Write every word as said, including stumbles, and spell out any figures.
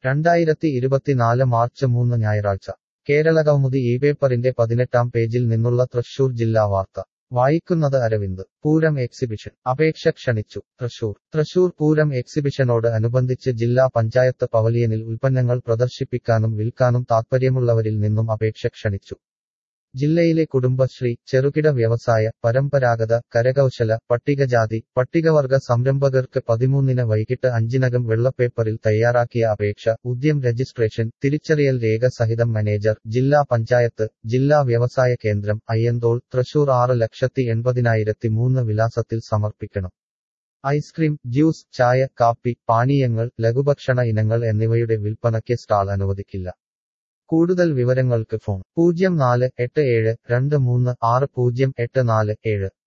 രണ്ടായിരത്തി ഇരുപത്തിനാല് മാർച്ച് മൂന്ന് ഞായറാഴ്ച കേരളകൗമുദി ഈ പേപ്പറിന്റെ പതിനെട്ടാം പേജിൽ നിന്നുള്ള തൃശൂർ ജില്ലാ വാർത്ത വായിക്കുന്നത് അരവിന്ദ്. പൂരം എക്സിബിഷൻ അപേക്ഷ ക്ഷണിച്ചു. തൃശൂർ തൃശൂർ പൂരം എക്സിബിഷനോട് അനുബന്ധിച്ച് ജില്ലാ പഞ്ചായത്ത് പവലിയനിൽ ഉൽപ്പന്നങ്ങൾ പ്രദർശിപ്പിക്കാനും വിൽക്കാനും താത്പര്യമുള്ളവരിൽ നിന്നും അപേക്ഷ ക്ഷണിച്ചു. ജില്ലയിലെ കുടുംബശ്രീ, ചെറുകിട വ്യവസായ, പരമ്പരാഗത, കരകൗശല, പട്ടികജാതി, പട്ടികവർഗ സംരംഭകർക്ക് പതിമൂന്നിന് വൈകിട്ട് അഞ്ചിനകം വെള്ളപ്പേപ്പറിൽ തയ്യാറാക്കിയ അപേക്ഷ, ഉദ്യം രജിസ്ട്രേഷൻ, തിരിച്ചറിയൽ രേഖ സഹിതം മാനേജർ, ജില്ലാ പഞ്ചായത്ത്, ജില്ലാ വ്യവസായ കേന്ദ്രം, അയ്യന്തോൾ, തൃശൂർ ആറ് ലക്ഷത്തി എൺപതിനായിരത്തി മൂന്ന് വിലാസത്തിൽ സമർപ്പിക്കണം. ഐസ്ക്രീം, ജ്യൂസ്, ചായ, കാപ്പി, പാനീയങ്ങൾ, ലഘുഭക്ഷണ ഇനങ്ങൾ എന്നിവയുടെ വിൽപ്പനയ്ക്ക് സ്റ്റാൾ അനുവദിക്കില്ല. കൂടുതൽ വിവരങ്ങൾക്ക് ഫോൺ പൂജ്യം നാല് എട്ട് ഏഴ് രണ്ട് മൂന്ന് ആറ് പൂജ്യം എട്ട് നാല് ഏഴ്.